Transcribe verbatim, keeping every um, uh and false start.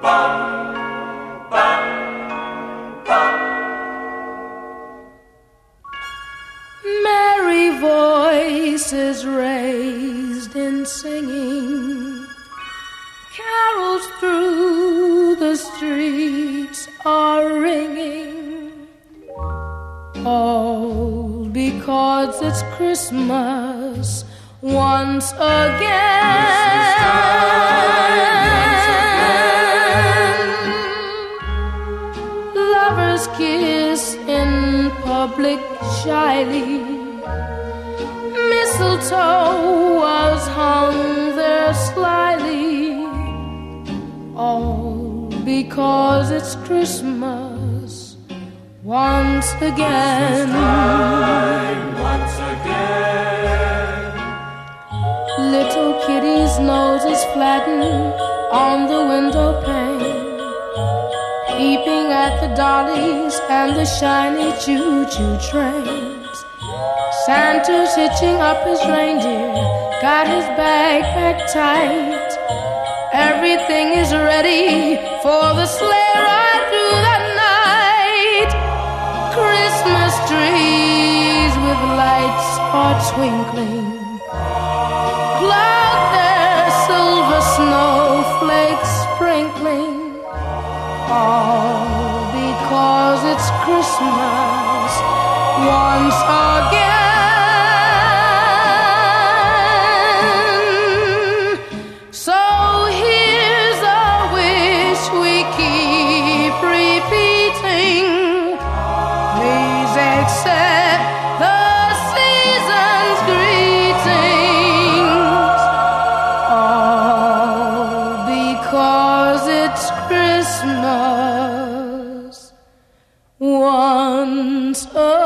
Merry voices raised in singing, carols through the streets are ringing, all because it's Christmas once again. Lovers kiss in public shyly, mistletoe was hung there slyly, all because it's Christmas once again. Once again. Little kitty's nose is flattened on the window pane, peeping at the dollies and the shiny choo-choo trains. Santa's hitching up his reindeer, got his bag packed tight. Everything is ready for the sleigh ride through the night. Christmas trees with lights are twinkling, cloud their silver snowflakes sprinkling, all because it's Christmas once again. So here's a wish we keep repeating, please accept the season's greetings, all because it's Christmas once again.